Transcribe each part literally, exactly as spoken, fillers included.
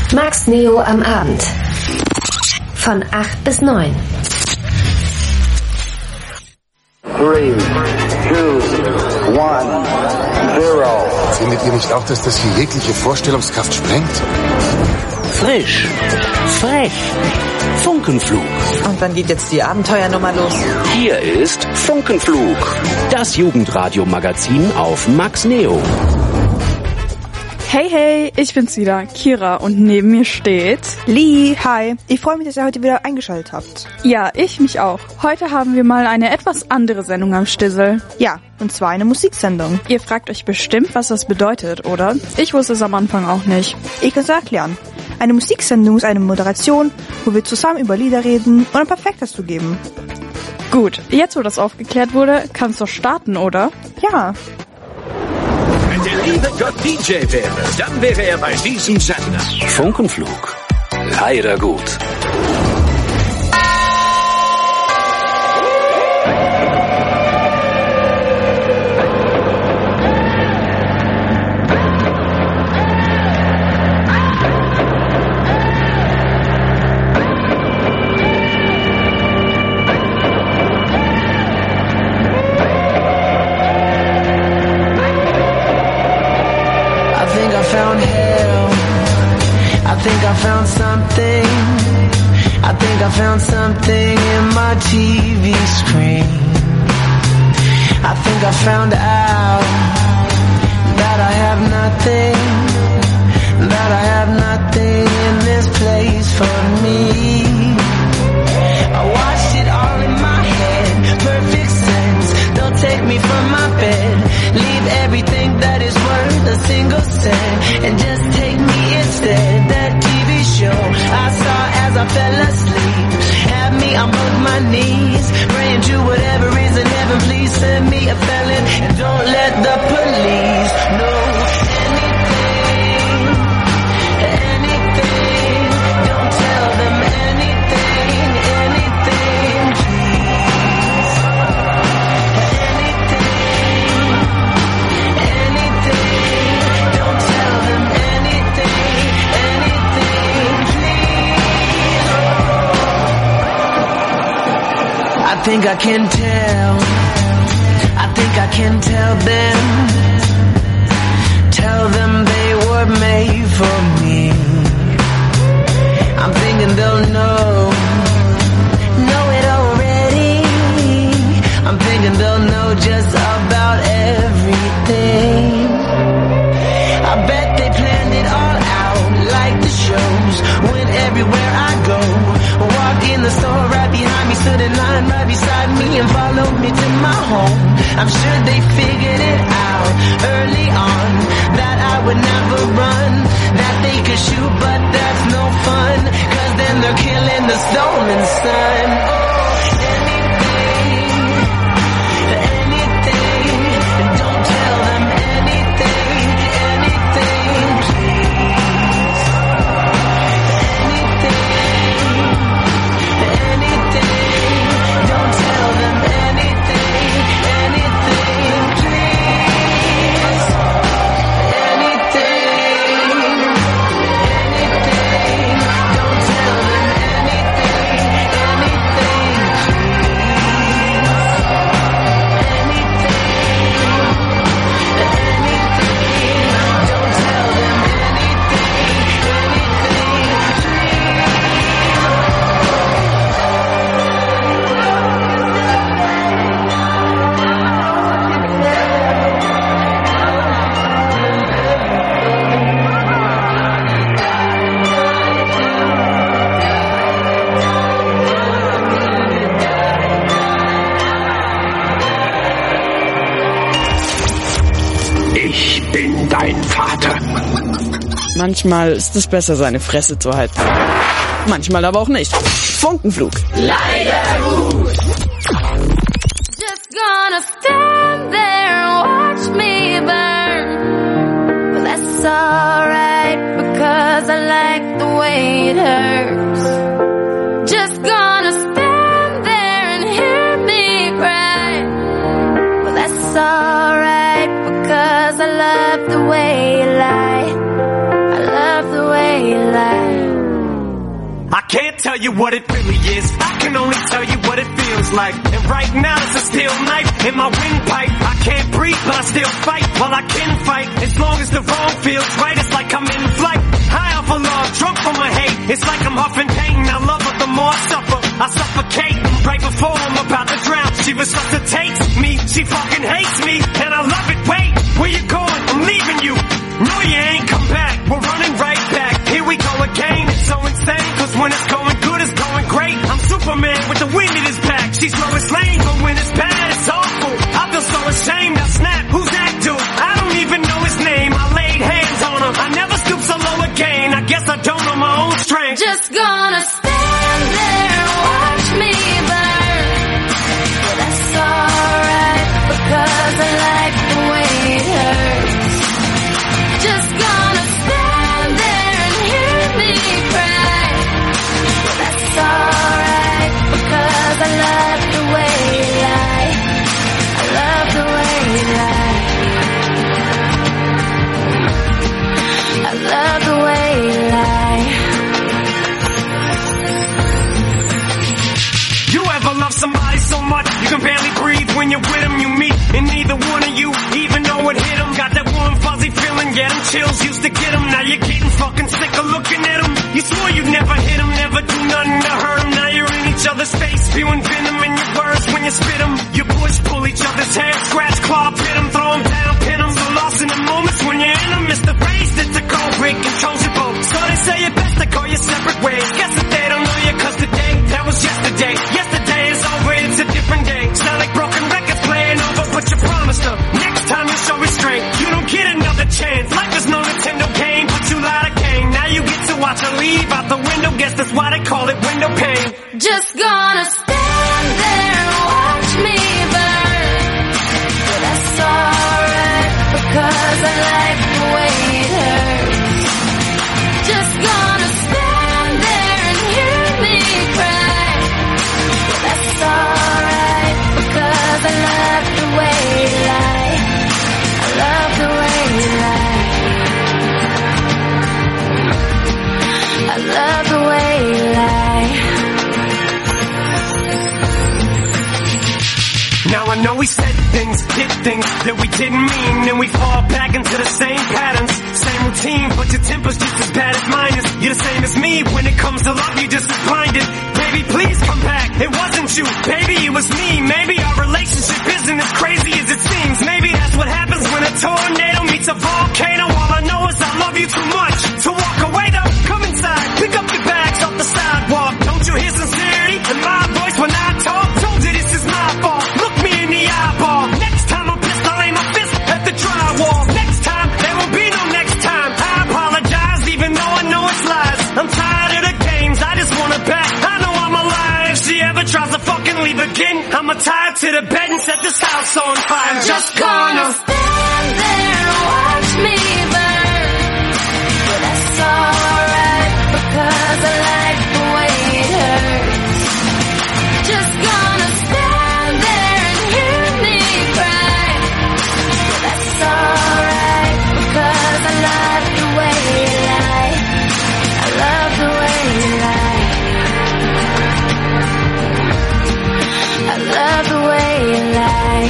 Max Neo am Abend. Von acht bis neun. Three, two, one, zero. Findet ihr nicht auch, dass das hier jegliche Vorstellungskraft sprengt? Frisch, frech, Funkenflug. Und wann geht jetzt die Abenteuernummer los? Hier ist Funkenflug, das Jugendradio-Magazin auf Max Neo. Hey, hey, ich bin's wieder, Kira, und neben mir steht Lee. Hi, ich freue mich, dass ihr heute wieder eingeschaltet habt. Ja, ich mich auch. Heute haben wir mal eine etwas andere Sendung am Stissel. Ja, und zwar eine Musiksendung. Ihr fragt euch bestimmt, was das bedeutet, oder? Ich wusste es am Anfang auch nicht. Ich kann es erklären. Eine Musiksendung ist eine Moderation, wo wir zusammen über Lieder reden und ein paar Facts dazu geben. Gut, jetzt wo das aufgeklärt wurde, kann's doch starten, oder? Ja. Wenn der liebe Gott D J wäre, dann wäre er bei diesem Sender. Funkenflug, leider gut. Found something in my T V screen. I think I found out that I have nothing, that I have nothing in this place for me. I watched it all in my head, perfect sense. Don't take me from my bed, leave everything that is worth a single cent, and just take me instead. That T V show I saw as I fell asleep had me on both my knees, praying to whatever is in heaven, please send me a felon and don't let the police know anything, anything, don't tell them anything, anything, please, anything, anything, don't tell them anything, anything, please. I think I can tell, I think I can tell them, tell them they were made for me. I'm thinking they'll know, know it already. I'm thinking they'll know just about everything. I bet they planned it all out like the shows. Went everywhere I go, walked in the store right behind me, stood in line right beside me and followed me to my home. I'm sure they figured it out early on that I would never run, that they could shoot but that's no fun, cause then they're killing the stolen son. Oh, anything, anything, don't tell them anything, anything, please. Anything, anything, don't tell them anything, anything, please. Anything, anything, don't tell them anything, anything, Ich bin dein Vater. Manchmal ist es besser, seine Fresse zu halten. Manchmal aber auch nicht. Funkenflug. leider gut. Just gonna stand there and watch me burn. But that's alright because I like the way it hurts. Just gonna stand there and hear me cry. But that's alright because I love the way you lie. I love the way you lie. can't tell you what it really is. I can only tell you what it feels like. And right now it's a steel knife in my windpipe. I can't breathe, but I still fight. Well, I can fight as long as the wrong feels right. It's like I'm in flight, high off of love, drunk from my hate. It's like I'm huffing pain. I love her the more I suffer. I suffocate right before I'm about to drown. She resuscitates me. She fucking hates me, and I love it. Wait, where you going? I'm leaving you. No, you ain't come back. We're running right back. Here we go again. It's so insane, cause when it's going good, it's going great. I'm Superman with the wind in his back. She's Lois Lane, but when it's bad, it's awful. I feel so ashamed. I snap. Who's that dude? I don't even know his name. I laid hands on him. I never stoop so low again. I guess I don't know my own strength. Just gonna stand there and watch me burn. But that's alright, because I like the way it hurts. Just gonna stand there and hear me cry. But that's alright, because I love the way you lie. I love the way you lie. I love the way you lie. You ever love somebody so much you can barely breathe when you're with them? You meet and neither one of you even know it hit them. Got that warm fuzzy feeling, yeah, them chills used to get them. Now you're getting fucking sick of looking at them. You swore you'd never hit them, never do nothing to hurt them. Now you're in each other's face, spewing venom in your words when you spit them. You push, pull each other's hair, scratch, claw, pit them, throw them down, pin them. So lost in the moments when you're in them, it's the phrase that's a cold break, controls your boat. So they say it best to go your separate ways. Guess that they don't know you, cause today, that was yesterday. Yesterday is over, it's a different day. Sound like broken records playing over, but you promised her next time you show restraint. You don't get another chance. Life is no Nintendo game, but you lied again. Now you get to watch her leave out the window. Guess that's why they call it window pane. Just gonna stand there and watch me burn. But that's alright, because I like the way it hurts. Just gonna stand there and hear me cry. But that's alright, because I love the way you lie. I love the way you lie. I love the way you lie. Now I know we said things, did things that we didn't mean, and we fall back into the same patterns, same routine, but your temper's just as bad as mine is. You're the same as me, when it comes to love, you're just as blinded. Baby, please come back, it wasn't you, baby, it was me. Maybe our relationship isn't as crazy as it seems. Maybe that's what happens when a tornado meets a volcano. All I know is I love you too much to walk away though. Come inside, pick up your bags off the sidewalk. Don't you hear sincerity in my voice when I talk? Told you this is my fault, look me in the eyeball. Next time I'm pissed, I'll aim my fist at the drywall. Next time, there won't be no next time. I apologize, even though I know it's lies. I'm tired of the games, I just want her back. I know I'm alive. If she ever tries to fucking leave again, I'ma tie her to the bed and set this house on fire. I'm just gonna stand there and watch me burn. But that's alright, because I like the way it hurts. Just gonna stand there and hear me cry. But that's alright, because I love the way you lie. I love the way you lie. I love the way you lie.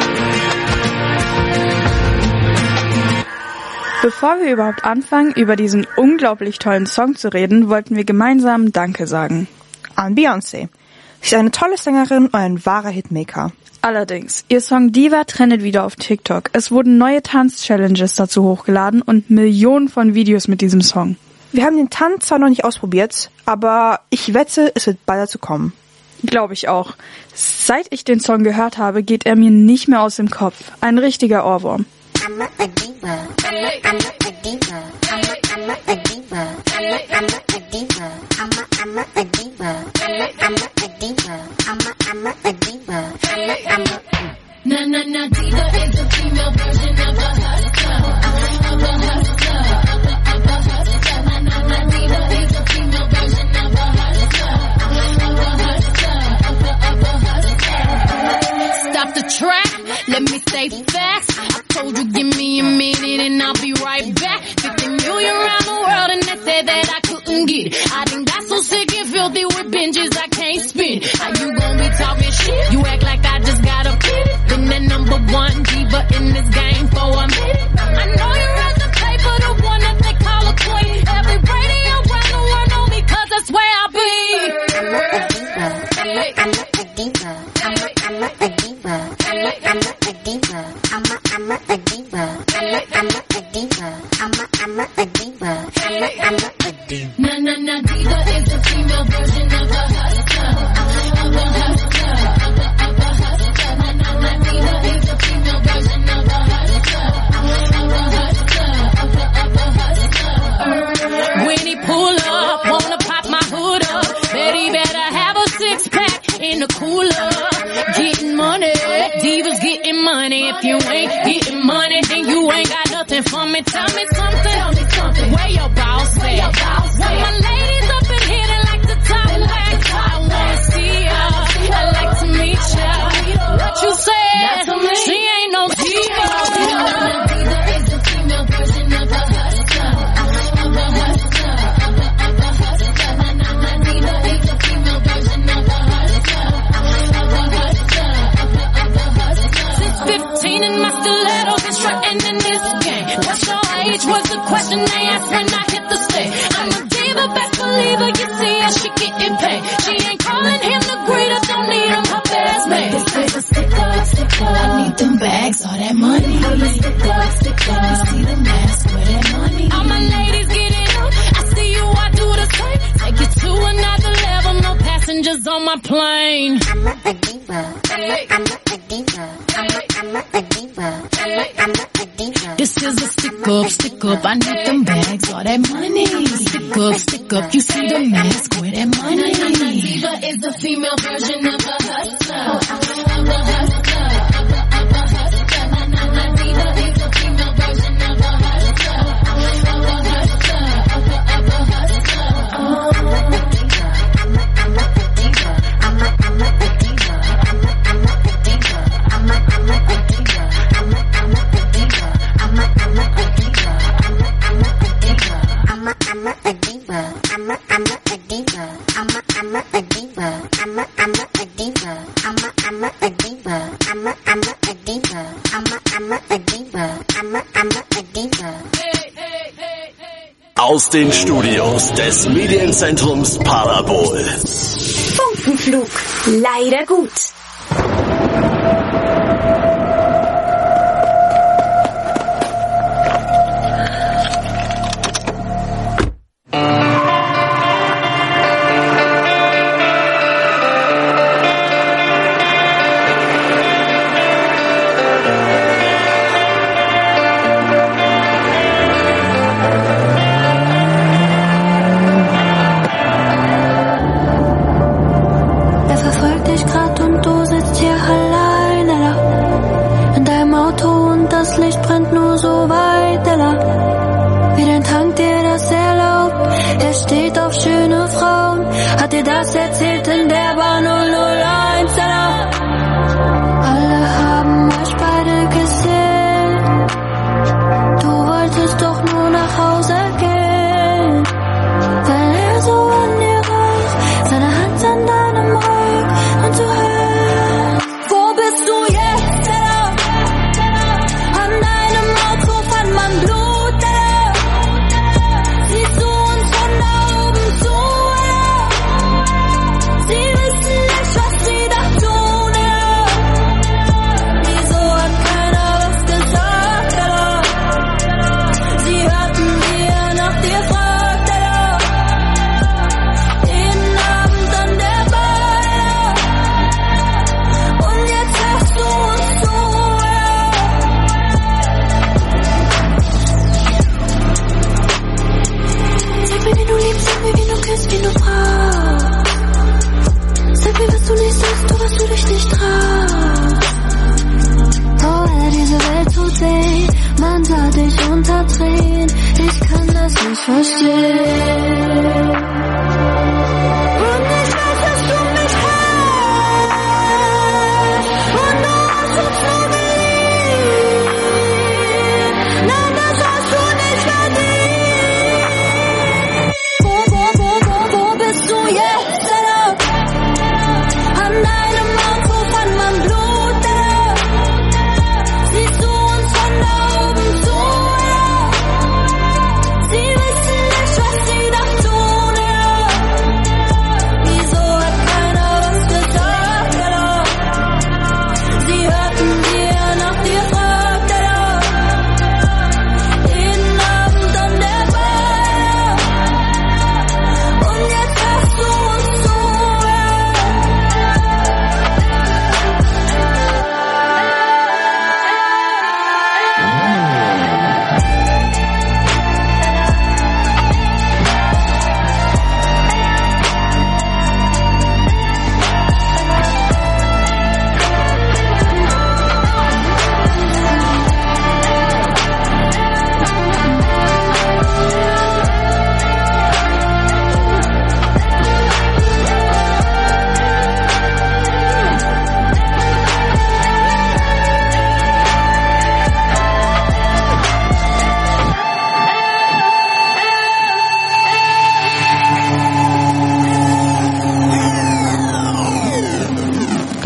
Bevor wir überhaupt anfangen, über diesen unglaublich tollen Song zu reden, wollten wir gemeinsam Danke sagen. An Beyoncé. Sie ist eine tolle Sängerin und ein wahrer Hitmaker. Allerdings, ihr Song Diva trendet wieder auf TikTok. Es wurden neue Tanz-Challenges dazu hochgeladen und Millionen von Videos mit diesem Song. Wir haben den Tanz zwar noch nicht ausprobiert, aber ich wette, es wird bald dazu kommen. Glaube ich auch. Seit ich den Song gehört habe, geht er mir nicht mehr aus dem Kopf. Ein richtiger Ohrwurm. I'm a, a diva. I'm a, I'm a, a diva. I'm a, I'm a, a diva. I'm a, I'm a, a diva. I'm a, I'm a, a diva. I'm a, I'm a, a diva. I'm a, I'm a, a diva. I'm a, I'm a. Na na na, diva is the female version of a hustler. Of a hustler. Of a, of a hustler. Na na na, diva is the female version of a hustler. Of a hustler. Of a, of a hustler. Stop the track. Let me say facts. I told you give me a minute and I'll be right back. fifty million around the world and they said that I couldn't get it. I done got so sick and filthy with binges I can't spin. How you gon' be talking shit? You act like I just got a pit. Been the number one diva in this game for a minute. I know you read the paper, the one that they call a queen. Every radio around the world know me cause that's where I be. I'm a, I'm a diva. I'm a, I'm a diva. I'm a, I'm a diva. I'm a, I'm a diva. I'm a, I'm a diva. I'm a, I'm a diva. I'm a, I'm a diva. Na na na, diva is the female version of a hustler. Of a hustler. Of a, of a hustler. Na na na, diva is the female version of a hustler. Of a hustler. Of a, of a hustler. When he pull up, wanna pop my hood up. Bet he better have a six pack in the cooler. Getting money, divas getting money. If you ain't getting money, then you ain't got nothing for me. Tell me something, tell me something. Where your boss at? Where your boss at? My ladies up in here, they like to talk back. I wanna see ya, I like to meet ya. What you said? She ain't no diva. Diva is the female version of a hustler. Of a hustler, of a, of a hustler. Na na na, diva is the female version of a hustler. Of a hustler, of a, of a hustler. Since fifteen and my stilettos been strutting in this game. What's your age was the question they asked when I hit the stage. I'm a diva, best believer, you see how she getting paid. She ain't calling him the greeter, don't need him her best man. This is a stick up, stick up. I need them bags, all that money. I'm a stick up, stick up. You see the mask, where that money. All my ladies get it up, I see you, I do the same. Take it to another level, no passengers on my plane. I'm a diva. I'm a, I'm a diva. I'm a, I'm a diva. I'm a, I'm a diva. This is a stick up, stick up. I need them bags, all that money. Stick up, stick up. You see the mask, where that money. Na, na, na, diva is the female version of a hustler. Of a hustler, of a, of a hustler. Na, na, na, diva is the female version of a hustler. Of a hustler, of a, of a hustler. Oh. I'm a, I'm a diva. I'm a, I'm a diva. I'm a, I'm a diva. I'm a, I'm a diva. I'm a, I'm a diva. I'm a, I'm a diva. I'm a, I'm a diva. I'm a, I'm a diva. I'm a, I'm a diva. I'm a, I'm a diva. I'm a, I'm a diva. I'm a, I'm a diva. I'm a, I'm a diva. I'm a, I'm a diva. I'm a, I'm a diva. Aus den Studios des Medienzentrums Parabol. Funkenflug. Leider gut. Das erzählt in der Bahn null null eins, Ella. Alle haben euch beide gesehen. Du wolltest doch nur nach Hause gehen. Weil er so an dir roch, seine Hand an deinem Rock und du hörst. Wo bist du jetzt, Ella? An deinem Auto fand man Blut, Ella. Siehst du uns von da oben zu, Ella? Sie wissen nicht, was sie da tun, ja. Wieso hat keiner was gesagt, ja? Sie hatten dir nach dir fragt, ja. Jeden Abend an der Bar, ja. Und jetzt hörst du uns zu, ja. Sag mir, wen du liebst, sag mir, wen du küsst, wen du fragst. Sag mir, was du nicht sagst, du, was du dich nicht traust. Oh, Ella, diese Welt tut weh, man sah dich unter Tränen, ich kann das nicht verstehen. Und ich weiß, dass du mich hast, und du hast so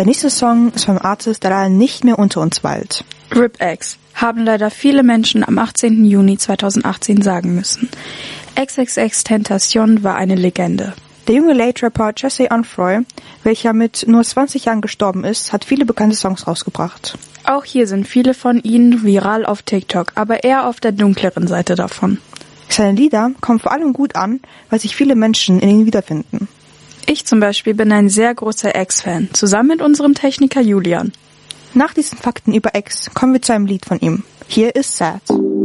Der nächste Song ist vom Artist, der leider nicht mehr unter uns weilt. R I P X haben leider viele Menschen am achtzehnten Juni zweitausendachtzehn sagen müssen. XXXTentacion war eine Legende. Der junge Late-Rapper Jesse Onfroy, welcher mit nur zwanzig Jahren gestorben ist, hat viele bekannte Songs rausgebracht. Auch hier sind viele von ihnen viral auf TikTok, aber eher auf der dunkleren Seite davon. Seine Lieder kommen vor allem gut an, weil sich viele Menschen in ihnen wiederfinden. Ich zum Beispiel bin ein sehr großer X-Fan, zusammen mit unserem Techniker Julian. Nach diesen Fakten über X kommen wir zu einem Lied von ihm. Hier ist Sad.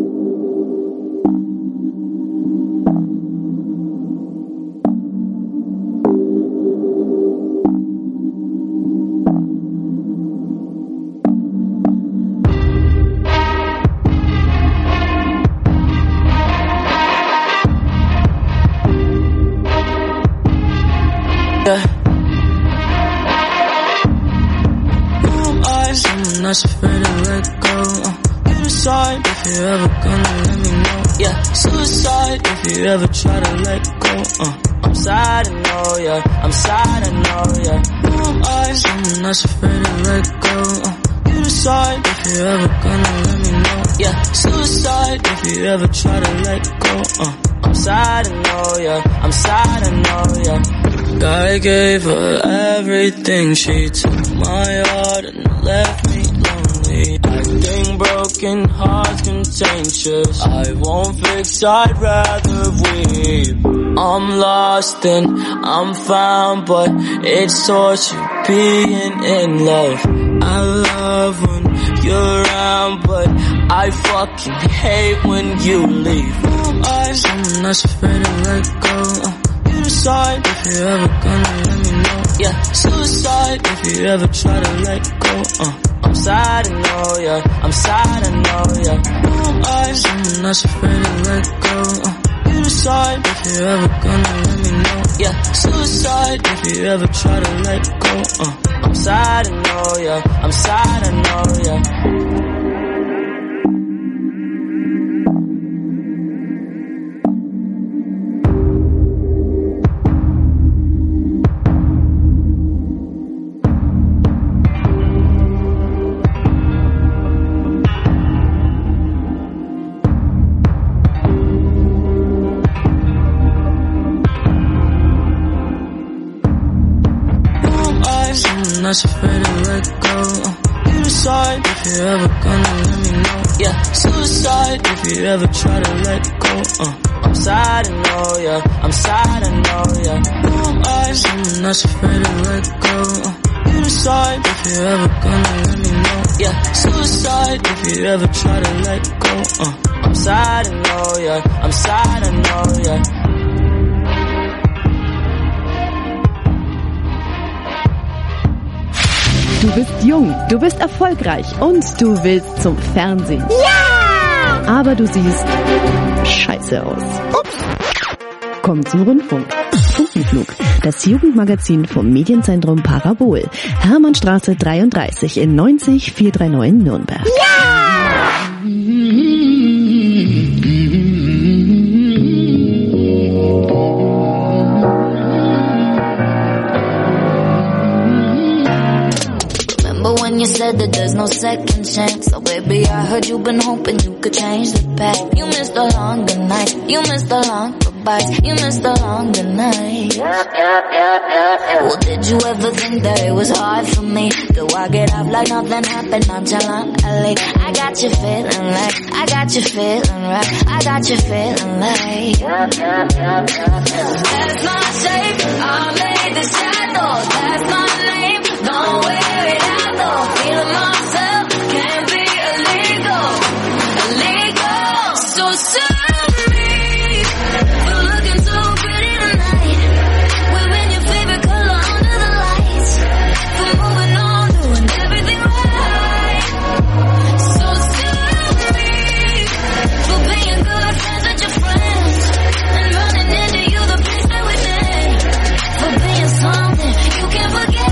Not afraid to let go. Uh, you decide if you're ever gonna let me know. Yeah, suicide if you ever try to let go. Uh, I'm sad, I know, yeah. I'm sad, I know, yeah. Who am I? Someone that's afraid to let go. Uh, you decide if you're ever gonna let me know. Yeah, suicide if you ever try to let go. Uh, I'm sad, I know, yeah. I'm sad, I know, yeah. I gave her everything. She took my heart and left me lonely. Acting broken, hearts contentious. I won't fix, I'd rather weep. I'm lost and I'm found, but it's torture being in love. I love when you're around, but I fucking hate when you leave. I'm someone that's afraid to let go. Uh, You decide if you're ever gonna let me know. Yeah, suicide if you ever try to let go. Uh, I'm sad, I know, yeah. I'm sad, I know, yeah. Who am I? Someone that's afraid to let go. Uh, you decide if you're ever gonna let me know. Yeah, suicide if you ever try to let go. Uh, I'm sad, I know, yeah. I'm sad, I know, yeah. Not afraid to let go. Uh, you decide if you're ever gonna let me know. Yeah, suicide if you ever try to let go. Uh, I'm sad, I know, yeah. I'm sad, I know, yeah. Who am I? Someone that's afraid to let go. Uh, you decide if you're ever gonna let me know. Yeah, suicide if you ever try to let go. Uh, I'm sad, I know, yeah. I'm sad, I know, yeah. Du bist jung, du bist erfolgreich und du willst zum Fernsehen. Ja! Aber du siehst scheiße aus. Ups. Komm zum Rundfunk. Funkenflug, das Jugendmagazin vom Medienzentrum Parabol. Hermannstraße dreiunddreißig in neunzig vierhundertneunundneunzig Nürnberg. Ja! You said that there's no second chance. So baby, I heard you've been hoping you could change the past. You missed the longer nights, you missed the long goodbyes, you missed the longer nights. Yeah, yeah, yeah, yeah, yeah. Well, did you ever think that it was hard for me? Do I get off like nothing happened nonchalantly? I got you feeling like, I got you feeling right, I got you feeling like. Yeah, yeah, yeah, yeah, yeah. That's my shape, I made the shadows. That's my name, don't wear it out. Feeling myself can't be illegal, illegal. So serve me for looking so pretty tonight. Wearing your favorite color under the lights. For moving on, doing everything right. So serve me for being good friends with your friends and running into you the place that we're in. For being something you can't forget.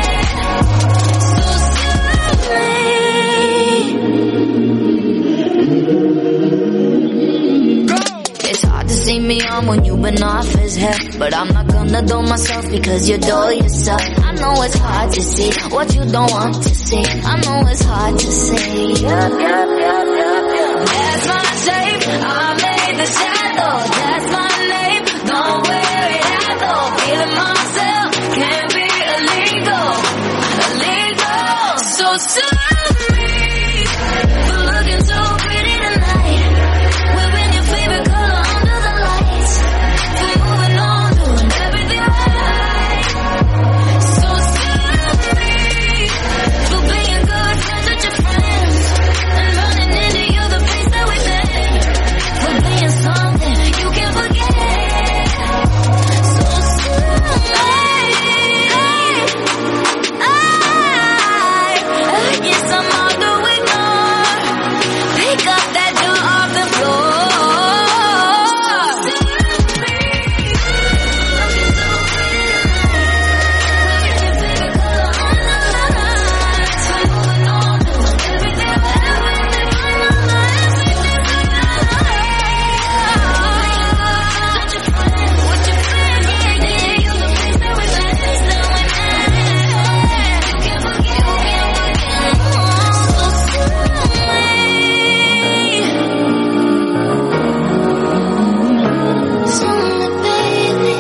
It's hard to see me on when you've been off his head, but I'm not gonna dull myself because you dull yourself. I know it's hard to see what you don't want to see. I know it's hard to say. Yep, yep, yep, yep, yep. That's my shape. I made the shadow. That's my name. Don't wear it out though. Feeling myself can't be illegal. Illegal. So serve me for looking so pretty tonight. Wearing your favorite color under the lights. For moving on, doing everything right. So serve me for being good friends with your friends and running into you the place that we've been. For being something you can't forget. So serve me. I, I guess I'm all to ignore. Pick up that door off the floor. So serve me. Looking so pretty tonight. Wearing your favorite color on the lights. For moving on, doing everything right. Everything right on the everything right. Such a friend, with your friends, yeah, yeah. You the place that we've been, place that we've been. You can't forget, you can't forget. So serve me. Serve me, baby.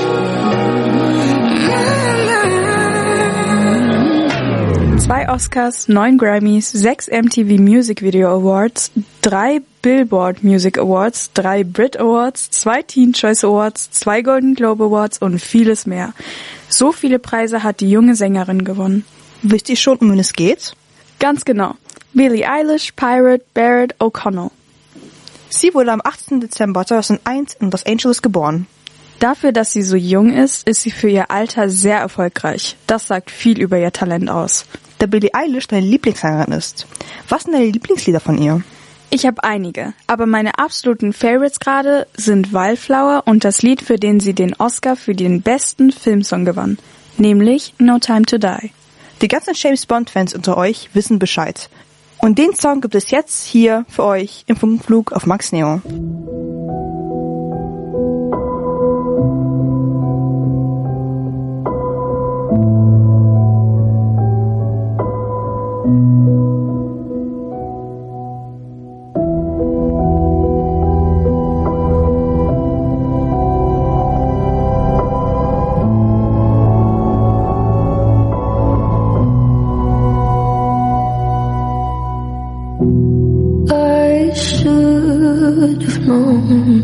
Zwei Oscars, neun Grammys, sechs M T V Music Video Awards, drei Billboard Music Awards, drei Brit Awards, zwei Teen Choice Awards, zwei Golden Globe Awards und vieles mehr. So viele Preise hat die junge Sängerin gewonnen. Wisst ihr schon, um wen es geht? Ganz genau. Billie Eilish, Pirate, Barrett, O'Connell. Sie wurde am achtzehnten Dezember zweitausendeins in Los Angeles geboren. Dafür, dass sie so jung ist, ist sie für ihr Alter sehr erfolgreich. Das sagt viel über ihr Talent aus. Da Billie Eilish deine Lieblingssängerin ist. Was sind deine Lieblingslieder von ihr? Ich habe einige, aber meine absoluten Favorites gerade sind Wildflower und das Lied, für den sie den Oscar für den besten Filmsong gewann, nämlich No Time to Die. Die ganzen James Bond-Fans unter euch wissen Bescheid. Und den Song gibt es jetzt hier für euch im Funkflug auf Max Neo. I should have known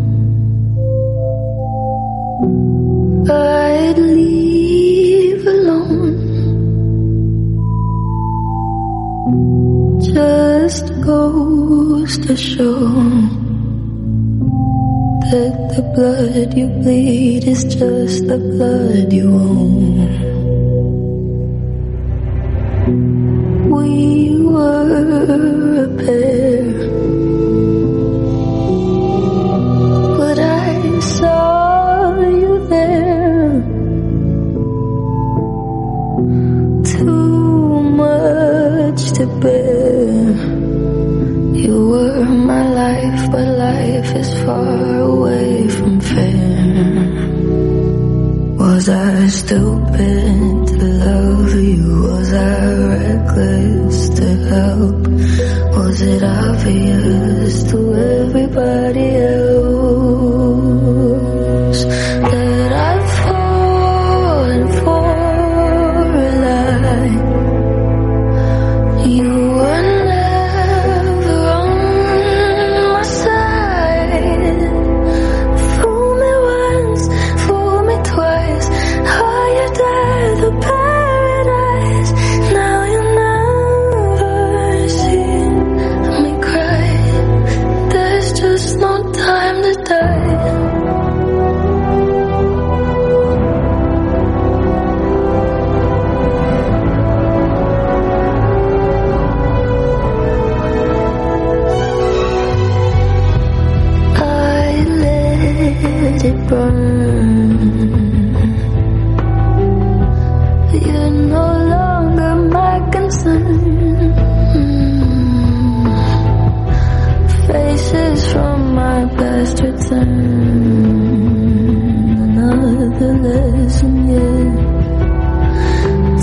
I'd leave alone. Just goes to show that the blood you bleed is just the blood you own. We were a pair, but I saw you there. Too much to bear. You were my life, but life is far away from fair. Was I stupid to love you? Was I reckless to help? Was it obvious to everybody else that I've fallen for a lie? You were never on my side. Fool me once, fool me twice. Are you dead the paradise? Now you never see me cry. There's just no time to die. I let it burn. You're no longer my concern. Faces from my past return. Another lesson, yeah.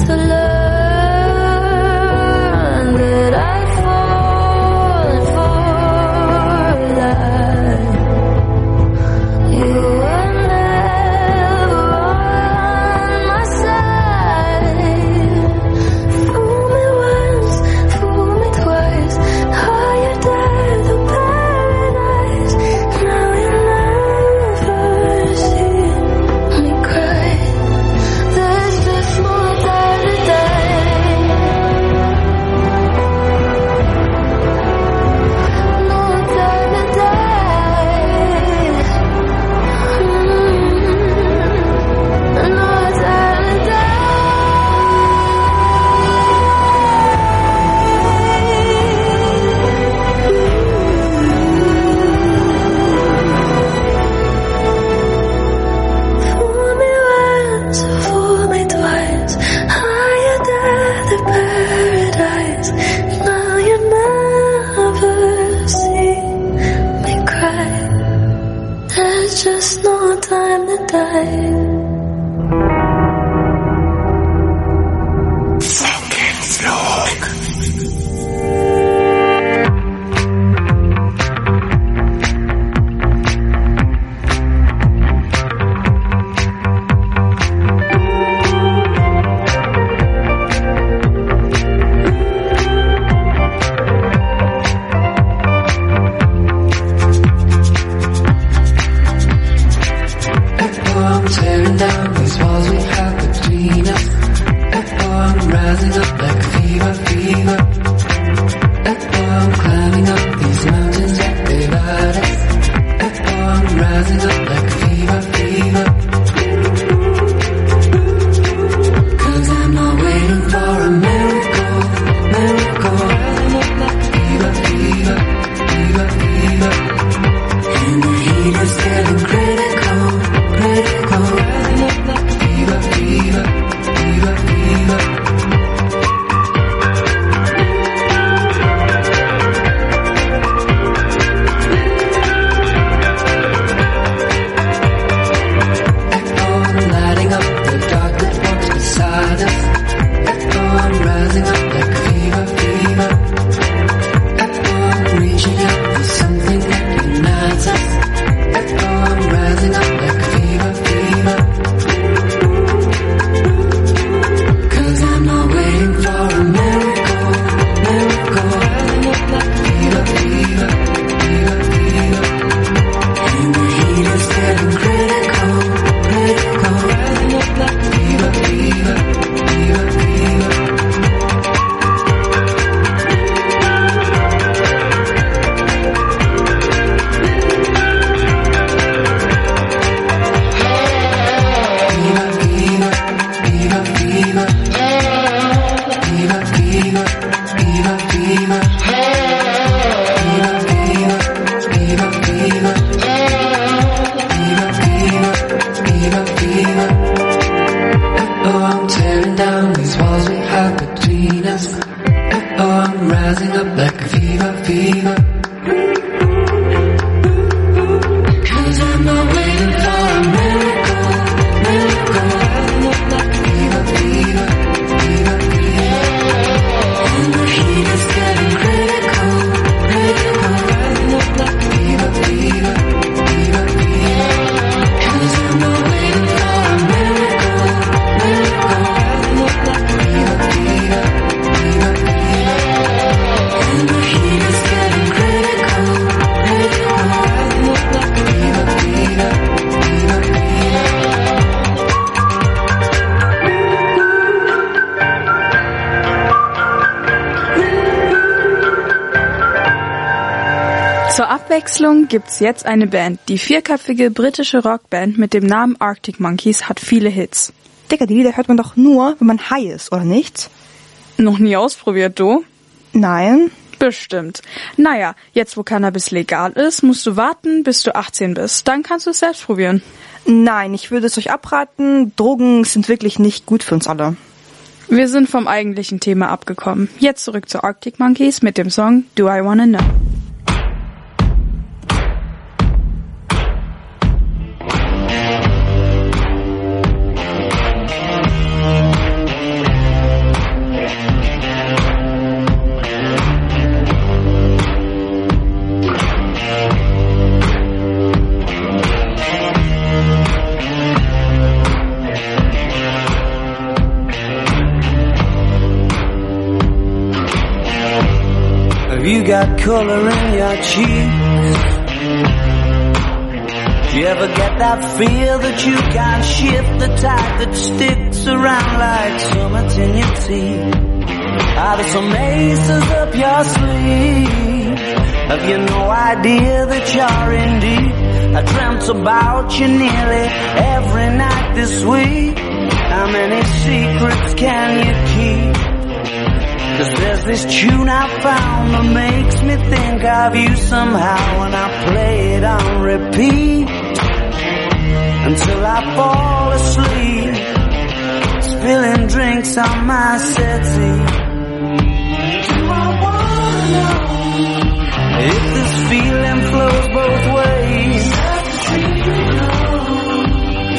gonna die. Zur Abwechslung gibt's jetzt eine Band. Die vierköpfige britische Rockband mit dem Namen Arctic Monkeys hat viele Hits. Digga, die Lieder hört man doch nur, wenn man high ist, oder nicht? Noch nie ausprobiert, du? Nein. Bestimmt. Naja, jetzt wo Cannabis legal ist, musst du warten, bis du achtzehn bist. Dann kannst du es selbst probieren. Nein, ich würde es euch abraten. Drogen sind wirklich nicht gut für uns alle. Wir sind vom eigentlichen Thema abgekommen. Jetzt zurück zu Arctic Monkeys mit dem Song Do I Wanna Know. You got color in your cheeks. Do you ever get that feel that you can't shift, the tide that sticks around like summits in your teeth? Are there some aces up your sleeve? Have you no idea that you're in deep? I dreamt about you nearly every night this week. How many secrets can you keep? 'Cause there's this tune I found that makes me think of you somehow, and I play it on repeat until I fall asleep, spilling drinks on my settee. Do I wanna know if this feeling flows both ways?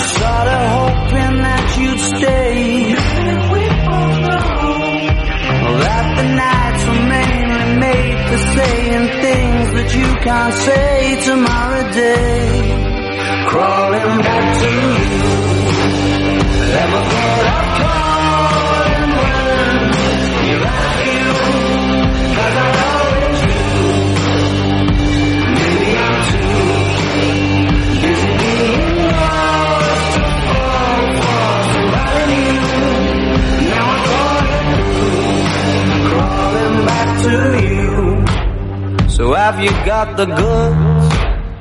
can't say tomorrow day. Crawling back to you. Never thought I'd call and when you're at you, 'cause I always do. Maybe I'm too busy being lost to fall for somebody new. Now I thought it through, crawling back to you. So have you got the goods?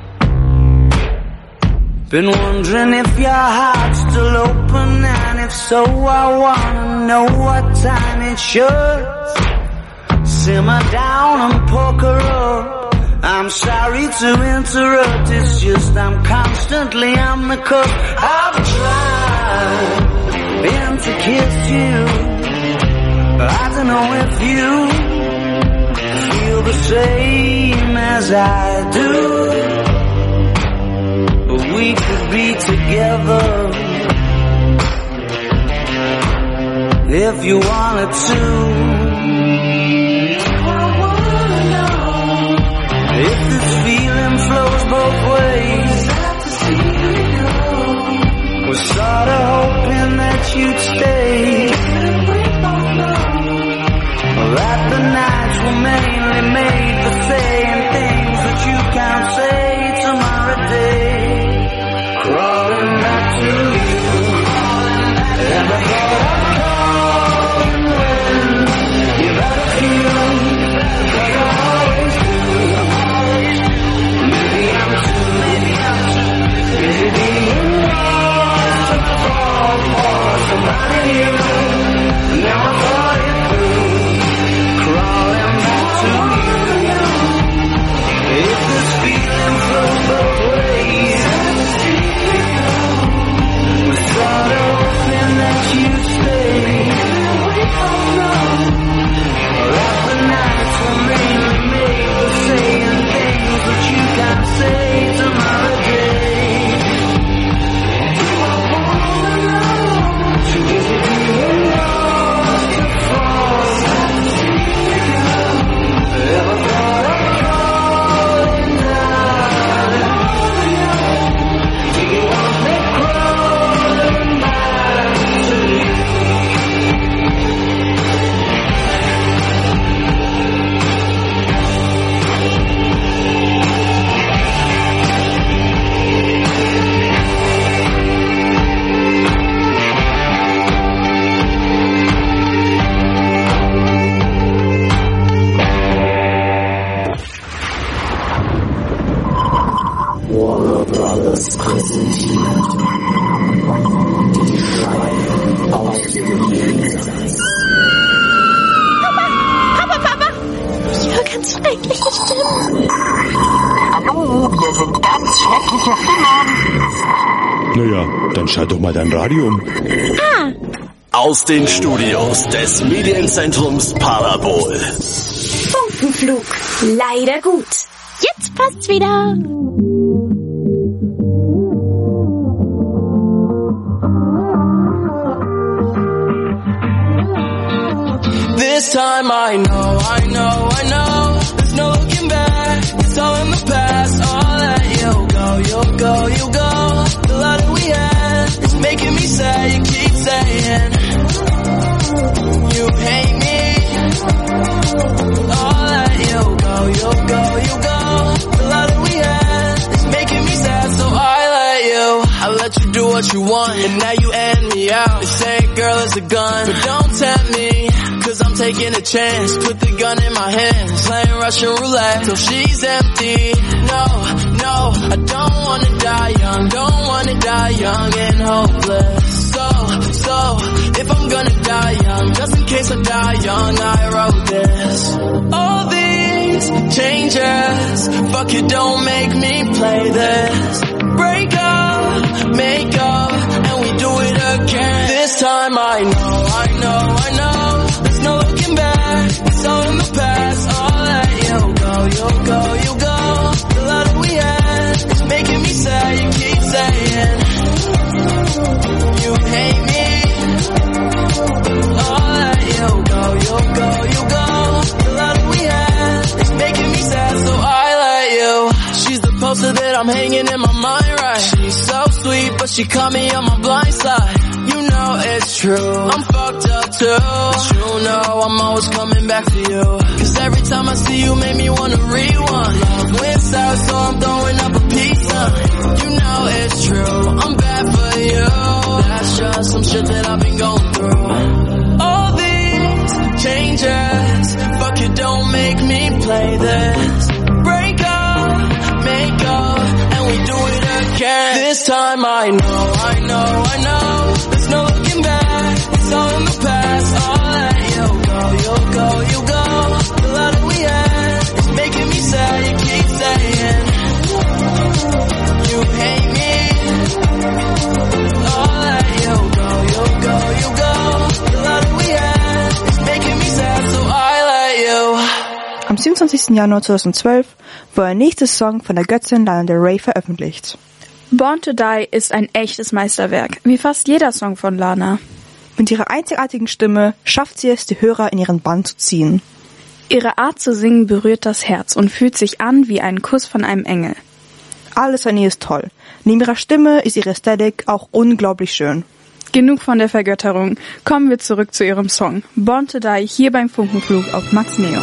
Been wondering if your heart's still open, and if so, I wanna know what time it should. Simmer down and poker up. I'm sorry to interrupt, it's just I'm constantly on the cusp. I've tried, been to kiss you, but I don't know if you feel the same as I do. We could be together if you wanted to. I wanna know if this feeling flows both ways. We're sorta hoping that you'd stay. That the nights were mainly made for saying things that you can't say tomorrow day. Crawling back to you. Never thought I'd call and when you're at you, 'cause I always do. Maybe I'm too, maybe I'm too busy being lost to fall for somebody new. Now I thought it through, crawling back to you. If this feeling flows both ways, sorta hoping that you'd stay. That the nights were mainly made for saying things that you can't say tomorrow day. Do I wanna know? Too busy being lost to fall. Ever thought I'd call and darling? Do you want me crawling back to you? Warner Brothers präsentiert die Scheibe aus dem Jenseits. Papa, Papa, Papa! Ich höre ganz schreckliche Stimmen. Hallo, wir sind ganz schreckliche Stimmen. Naja, dann schalt doch mal dein Radio um. Ah! Aus den Studios des Medienzentrums Parabol. Funkenflug. Leider gut. Jetzt passt's wieder. This time I know, I know, I know. There's no looking back. It's all in the past. I'll let you go, you'll go, you go. The love that we had is making me sad. You keep saying you hate me. I'll let you go, you'll go, you go. The love that we had is making me sad, so I let you. I let you do what you want, and now you end me out. They say a girl is a gun, but don't tempt me. Cause I'm taking a chance, put the gun in my hands, playing Russian roulette till she's empty. No, no, I don't wanna die young, don't wanna die young and hopeless. So, so, if I'm gonna die young, just in case I die young, I wrote this. All these changes, fuck it, don't make me play this. Break up, make up, and we do it again. This time I know, I know, I know. No looking back, it's all in the past. I'll let you go, you'll go, you go. The love that we had is making me sad. You keep saying you hate me. I'll let you go, you'll go, you go. The love that we had is making me sad, so I let you. I'm hanging in my mind right. She's so sweet, but she caught me on my blind side. You know it's true, I'm fucked up too. But you know I'm always coming back for you. Cause every time I see you make me wanna rewind. Love went south, so I'm throwing up a peace sign. You know it's true, I'm bad for you. That's just some shit that I've been going through. All these changes, fuck you, don't make me play this. Break up, make up, and we do it again. This time I know, I know, I know. There's no looking back, it's all in the past. I'll let you go, you go, you go. The love that we had is making me sad. You keep saying you hate me. I'll let you go, you go, you go. The love that we had is making me sad, so I let you. Am siebenundzwanzigsten Januar zweitausendzwölf wurde der nächste Song von der Göttin Lana Del Rey veröffentlicht. Born to Die ist ein echtes Meisterwerk, wie fast jeder Song von Lana. Mit ihrer einzigartigen Stimme schafft sie es, die Hörer in ihren Bann zu ziehen. Ihre Art zu singen berührt das Herz und fühlt sich an wie ein Kuss von einem Engel. Alles an ihr ist toll. Neben ihrer Stimme ist ihre Ästhetik auch unglaublich schön. Genug von der Vergötterung. Kommen wir zurück zu ihrem Song. Born to Die hier beim Funkenflug auf Max Neo.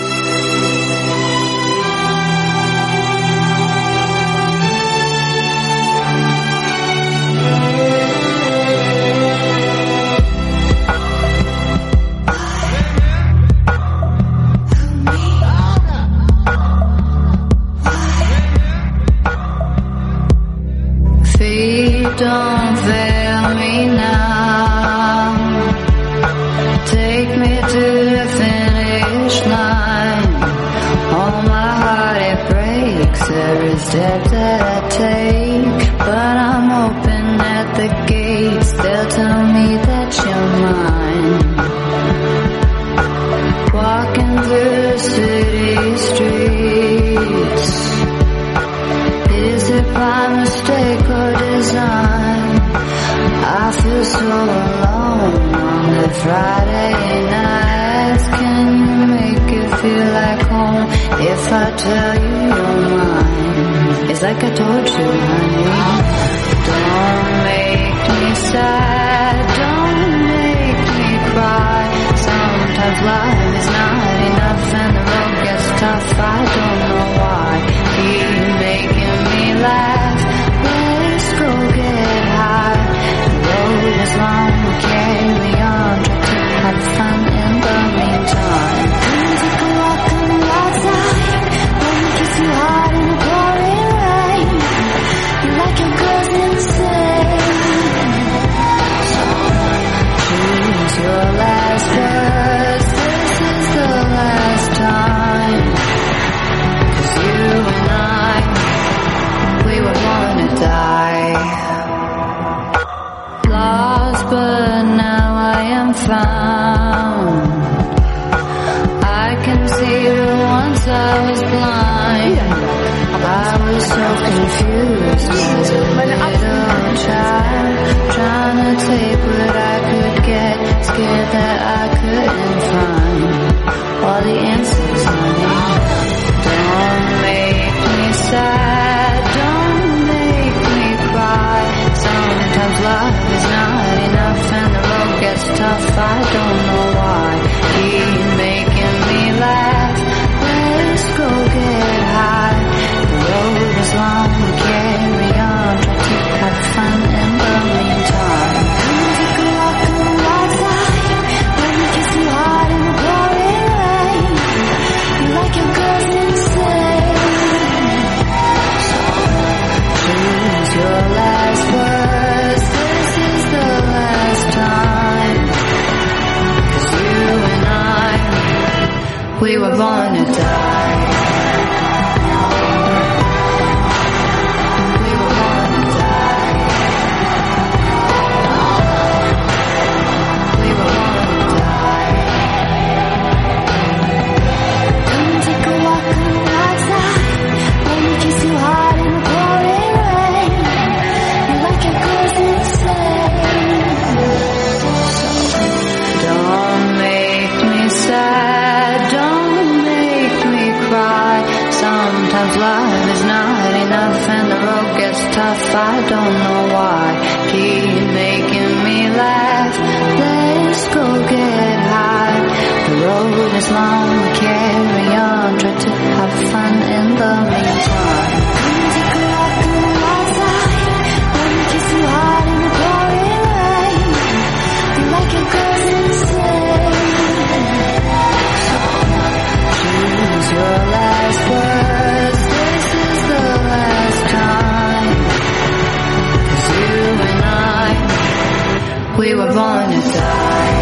Don't fail me now. Take me to the finish line. Oh, my heart, it breaks every step that I take. But I'm hoping at the gates they'll tell me that you're mine. Walking through the city streets. Is it by mistake or design? I feel so alone on the Friday nights. Can you make it feel like home if I tell you you're mine? It's like I told you, honey. Don't make me sad, don't make me cry. Sometimes life is not enough and the road gets tough. I don't know why. Keep making me laugh. Let's go get high. The road is long, we'll carry on. Try to have fun in the meantime. Come take a walk on the outside. Let me kiss you hard in the pouring rain. You like your girls insane. So choose your last words. This is the last time. Cause you and I, we were born to die. Lost, but now I am found. I can see that once I was blind. I was so confused as a little child, trying to take what I could get, scared that I couldn't find all the answers, honey. Don't make me sad, don't make me cry. Sometimes love is not enough and the road gets tough. I don't know why. Keep making me laugh. Let's go get high. The road is long, we carry on. Try to have fun in the meantime. Come take a walk on the outside. Let me kiss you hard in the pouring rain. You like your girl sometimes life is not enough and the road gets tough. I don't know why. Keep making me laugh. Let's go get high. The road is long, we carry on. Try to have fun in the meantime. Your last words, this is the last time. 'Cause you and I, we were born to die.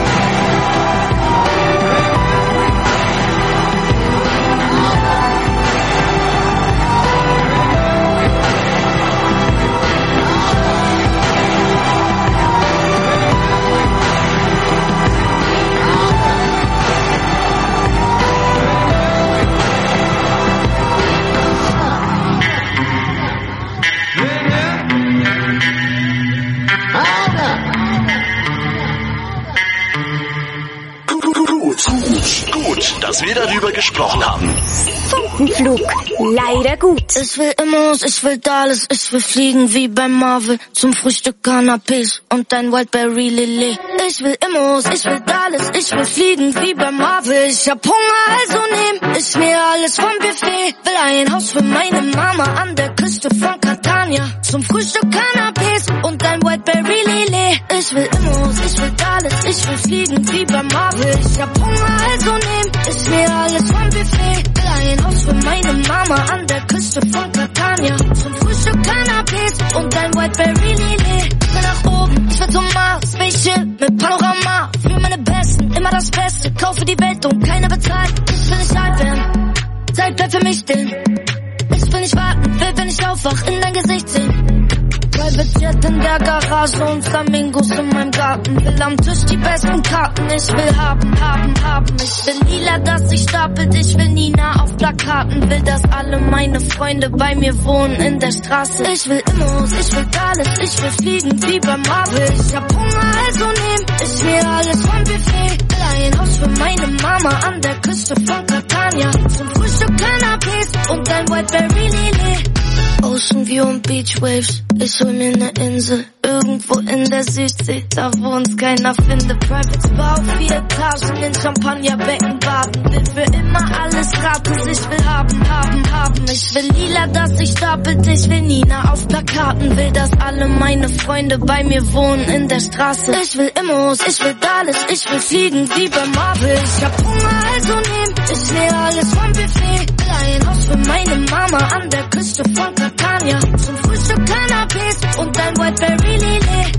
Gut, dass wir darüber gesprochen haben. Funkenflug, leider gut. Ich will Immos, ich will Dallas, ich will fliegen wie bei Marvel. Zum Frühstück Cannabis und ein Wildberry Lilly. Ich will Immos, ich will Dallas, ich will fliegen wie bei Marvel. Ich hab Hunger, also nehm ich mir alles vom Buffet. Will ein Haus für meine Mama an der Küste von Catania. Zum Frühstück Cannabis und ein Wildberry Lilly. Ich will Immos, ich will Dallas, ich will fliegen wie bei Marvel. Ich hab Hunger, also nehm ich mir alles vom Buffet. Will ein Haus für meine Mama an der Küste von Catania. Zum Frühstück Cannabis und ein Wildberry Lilly. Ich will nach oben, ich will zum Mars. Spaceship mit Panorama. Für meine Besten, immer das Beste. Kaufe die Welt und keiner bezahlt. Ich will nicht alt werden, Zeit bleibt für mich still. Ich will nicht warten, will, wenn ich aufwach, in dein Gesicht sehen. Private Jet in der Garage und Flamingos in meinem Garten. Will am Tisch die besten Karten. Ich will haben, haben, haben. Ich will lila, dass sich stapelt. Ich will Nina auf Plakaten. Will, dass alle meine Freunde bei mir wohnen in der Straße. Ich will Immos, ich will alles. Ich will fliegen wie bei Marvel. Ich hab Hunger, also nehm ich mir alles vom Buffet. Will ein Haus für meine Mama an der Küste von Catania. Zum Frühstück Cannabis und ein Wildberry Lilly. Ocean View und Beach Waves, ich hol mir ne Insel, irgendwo in der Südsee, da wo uns keiner findet. Private Spa auf vier Etagen, in Champagnerbecken baden, will für immer alles gratis, ich will haben, haben, haben. Ich will lila, dass sich stapelt, ich will Nina auf Plakaten, will, dass alle meine Freunde bei mir wohnen in der Straße. Ich will Immos, ich will alles, ich will fliegen wie bei Marvel. Ich hab Hunger, also nehm ich mir alles vom Buffet. Will ein Haus für meine Mama an der Küste von Catania. Zum Frühstück Cannabis und ein Wildberry Lilly.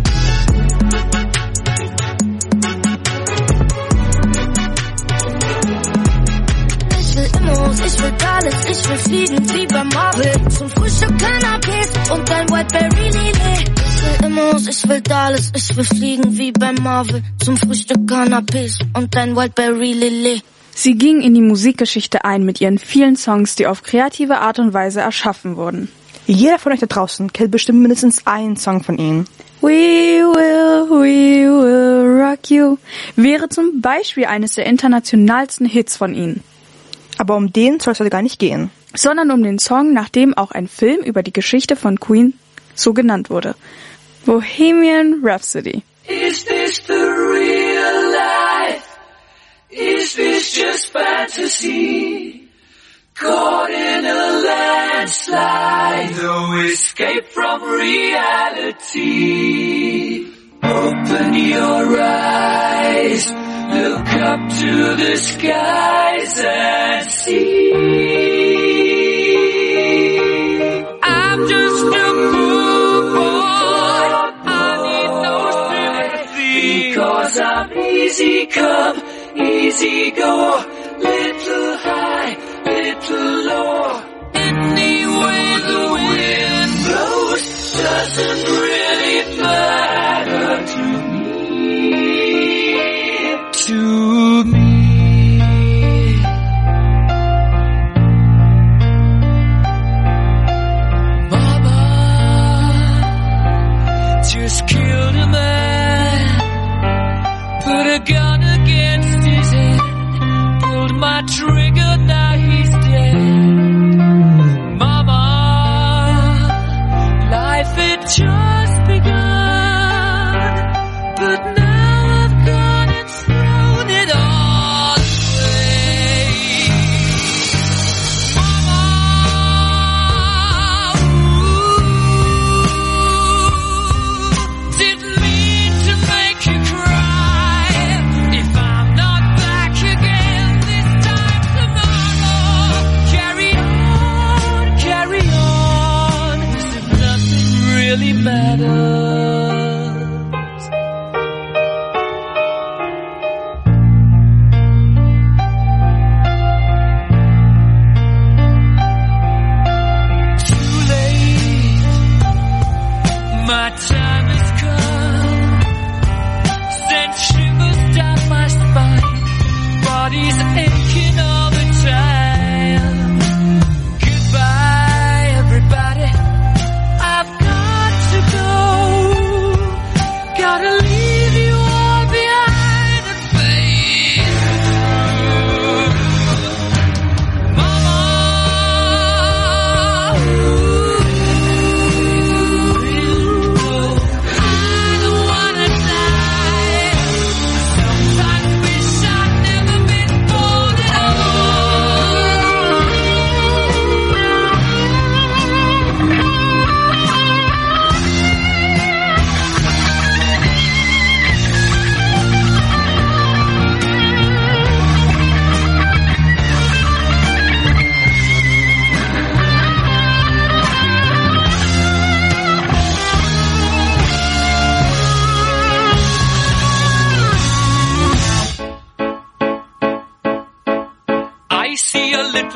Ich will Immos, ich will alles, ich will fliegen wie bei Marvel. Zum Frühstück Cannabis und ein Wildberry Lilly. Ich will Immos, ich will alles, ich will fliegen wie bei Marvel. Zum Frühstück Cannabis und ein Wildberry Lilly. Sie ging in die Musikgeschichte ein mit ihren vielen Songs, die auf kreative Art und Weise erschaffen wurden. Jeder von euch da draußen kennt bestimmt mindestens einen Song von ihnen. We will, we will rock you wäre zum Beispiel eines der internationalsten Hits von ihnen. Aber um den soll es heute gar nicht gehen. Sondern um den Song, nach dem auch ein Film über die Geschichte von Queen so genannt wurde. Bohemian Rhapsody. Is this the real life? Is this just fantasy? Caught in a landslide, no escape from reality. Open your eyes, look up to the skies and see. I'm just a poor boy, I need no sympathy, because I'm easy come, easy go, little high, little low. Any way the wind blows doesn't really matter to me, to me. Mama just killed a man, put a gun against his head.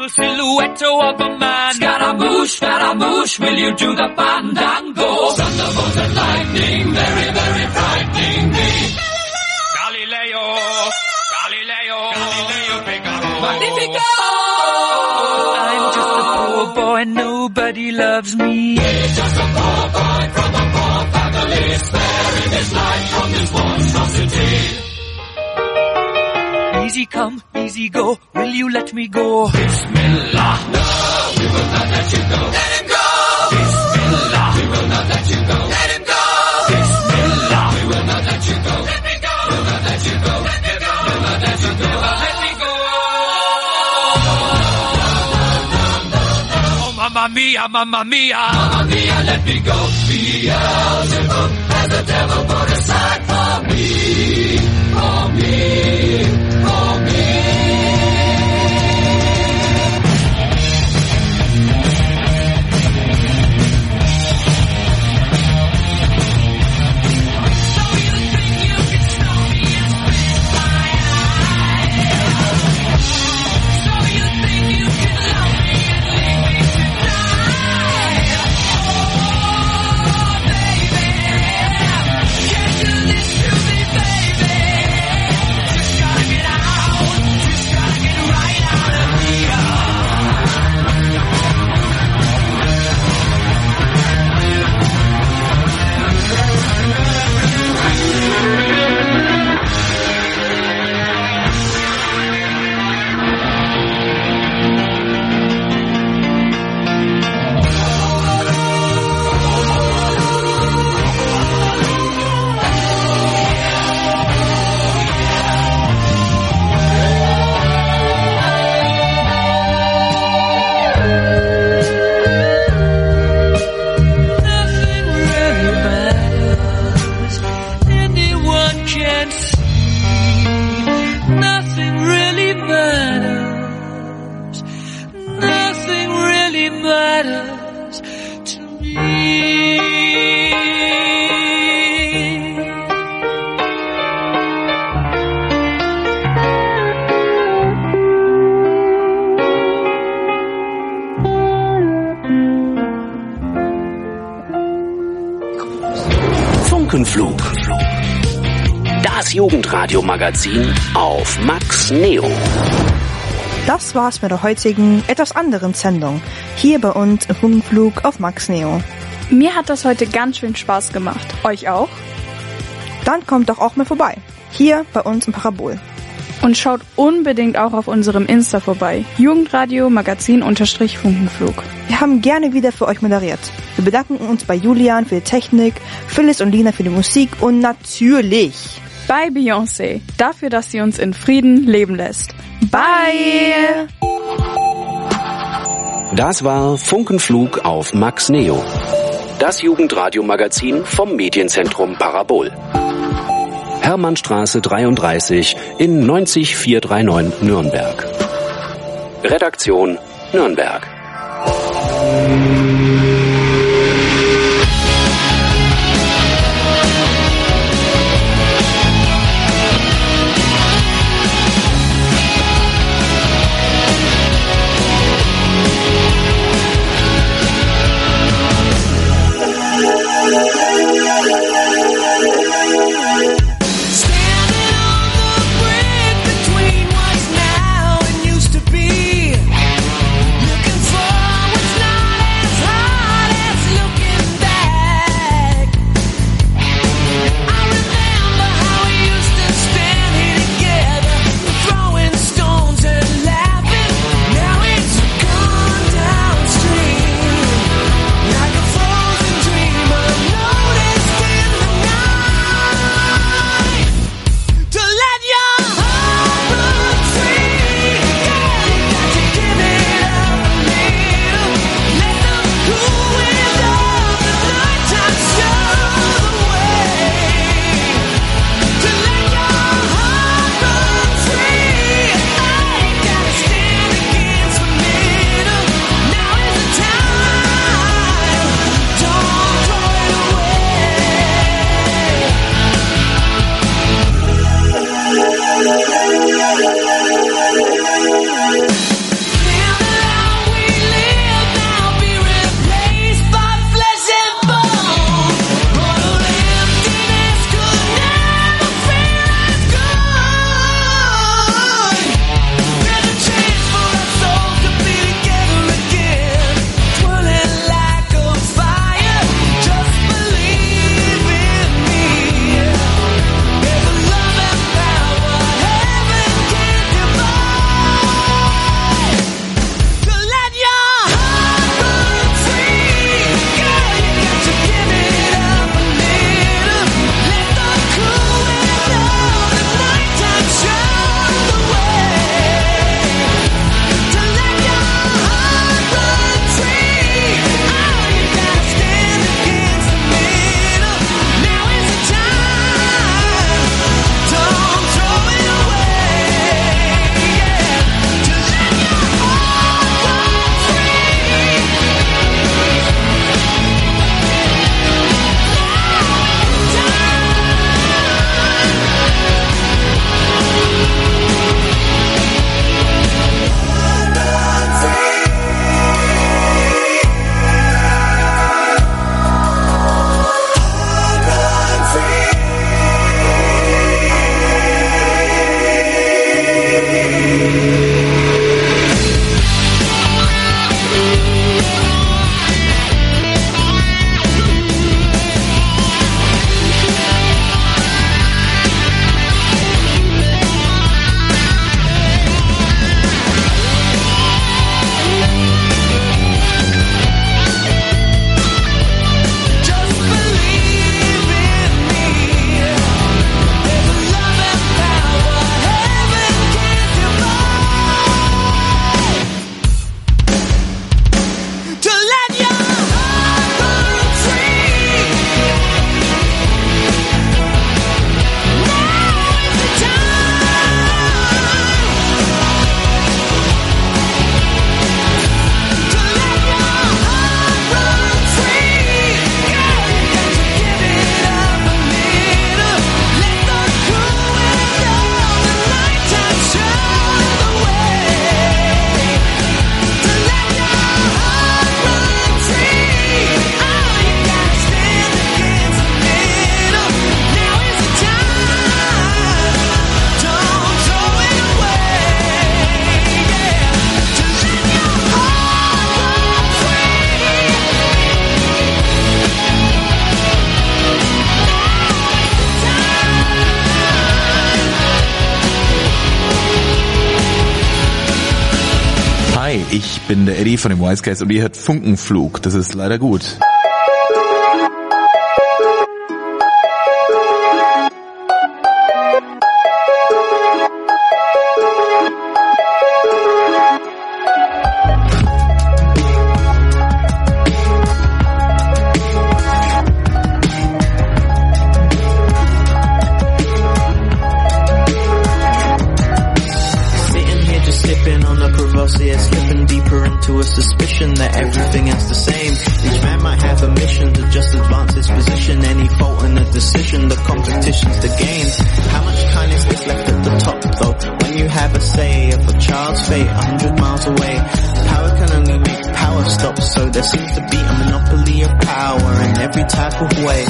the silhouette of a man. Scaramouche, Scaramouche, will you do the fandango? Thunderbolt and lightning, very, very frightening me. Galileo, Galileo, Galileo Figaro. Magnifico! I'm just a poor boy, nobody loves me. He's just a poor boy from a poor family, sparing his life from this monstrosity. Easy come, easy go, will you let me go? Bismillah, no, we will not let you go. Let him go! Bismillah, we will not let you go. Let him go! Bismillah, we will not let you go. Let me go! We'll not let you go. Let me go! We'll not let you go. Let me go! Oh, mamma mia, mamma mia, mamma mia, let me go. Beelzebub has the devil put aside for me, for me. Funkenflug. Das Jugendradio-Magazin auf Max Neo. Das war's mit der heutigen, etwas anderen Sendung. Hier bei uns im Funkenflug auf Max Neo. Mir hat das heute ganz schön Spaß gemacht. Euch auch? Dann kommt doch auch mal vorbei. Hier bei uns im Parabol. Und schaut unbedingt auch auf unserem Insta vorbei. Jugendradio Magazin unterstrich Funkenflug. Wir haben gerne wieder für euch moderiert. Wir bedanken uns bei Julian für die Technik, Phyllis und Lina für die Musik und natürlich bei Beyoncé dafür, dass sie uns in Frieden leben lässt. Bye! Das war Funkenflug auf Max Neo. Das Jugendradio-Magazin vom Medienzentrum Parabol. Hermannstraße dreiunddreißig in neunzig vierhundertneunundneunzig Nürnberg. Redaktion Nürnberg. Used to be looking for what's not as hard. bin der Eddie von dem Wisecast und ihr hört Funkenflug. Das ist leider gut. Slipping deeper into a suspicion that everything is the same. Each man might have a mission to just advance his position. Any fault in a decision, the competition's the game. How much kindness is left at the top though? When you have a say of a child's fate a hundred miles away. Power can only make power stop, so there seems to be a monopoly of power in every type of way.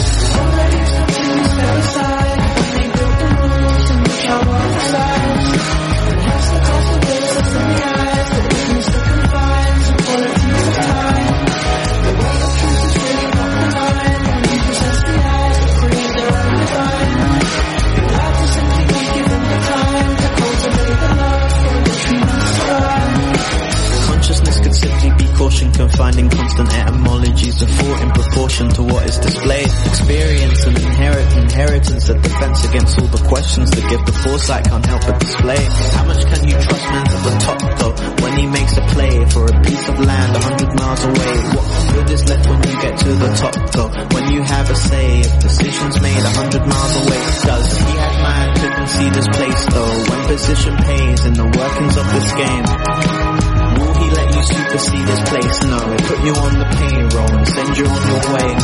Consciousness could simply be caution, confined in constant etymologies of thought in proportion to what is displayed. Experience and inherit inheritance, a defense against all the questions that give the foresight can't help but display. How much can you trust man at the top though, when he makes a play for a piece of land a hundred miles away? What good is left when you get to the top though, when you have a say of decisions made a hundred miles away? Does he have man to concede his place though, when position pays in the workings of this game? Will he let you supersede his place? No, he'll put you on the payroll and send you on your way.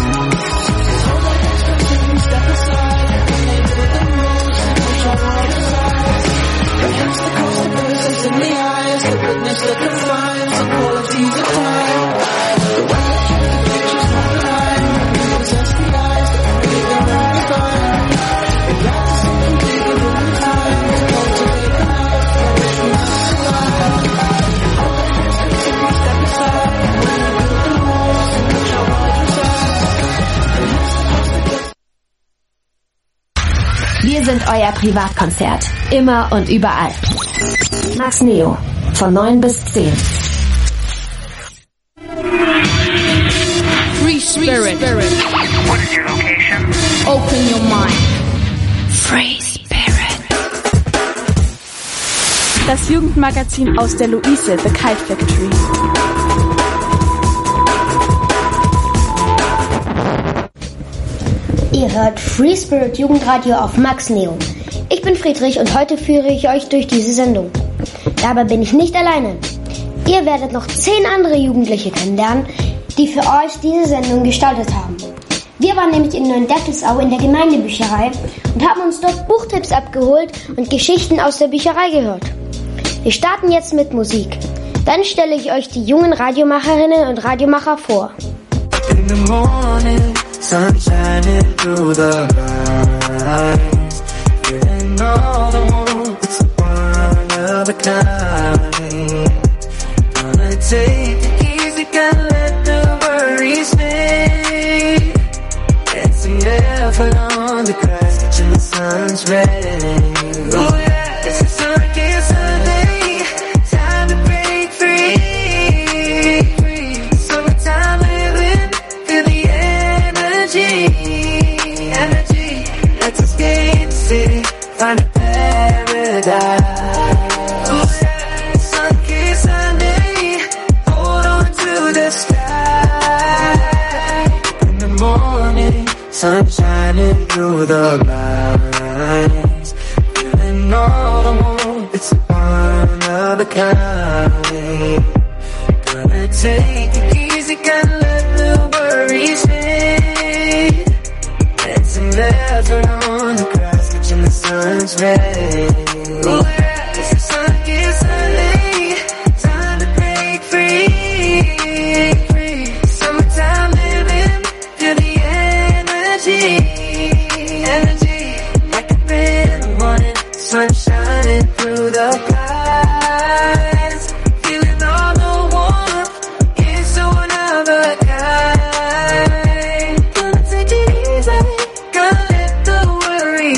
Step aside, against the cost of voices in the eyes, the witness that confines the qualities of time. The way that you the pictures not alive, possess the eyes that read their own design. We'd like to see them bigger than the time, cultivate a life for which we must survive. Step aside, when we build the walls in which our world resides. Wir sind euer Privatkonzert. Immer und überall. Max Neo. Von neun bis zehn. Free Spirit. What is your location? Open your mind. Free Spirit. Das Jugendmagazin aus der Luise, The Kite Factory. Ihr hört Free Spirit Jugendradio auf Max Neo. Ich bin Friedrich und heute führe ich euch durch diese Sendung. Dabei bin ich nicht alleine. Ihr werdet noch zehn andere Jugendliche kennenlernen, die für euch diese Sendung gestaltet haben. Wir waren nämlich in Neuendettelsau in der Gemeindebücherei und haben uns dort Buchtipps abgeholt und Geschichten aus der Bücherei gehört. Wir starten jetzt mit Musik. Dann stelle ich euch die jungen Radiomacherinnen und Radiomacher vor. In the morning, sun shining through the lines, feeling all the warmth, it's one of a kind. Gonna take it easy, gotta let the worries fade. It's the effort on the grass, catching the sun's rays. Oh yeah, it's a sunny Sunday, time to break free. free. Summertime living, feel the energy, energy. Let's escape the city, find a paradise. Oh yeah, sun-kissed Sunday, hold on to the sky. In the morning, sun shining through the blinds, feeling all the warmth, it's one of a kind. Gonna take it easy, gotta let the worries fade. Dancing barefoot on the grass, catching the sun's rays.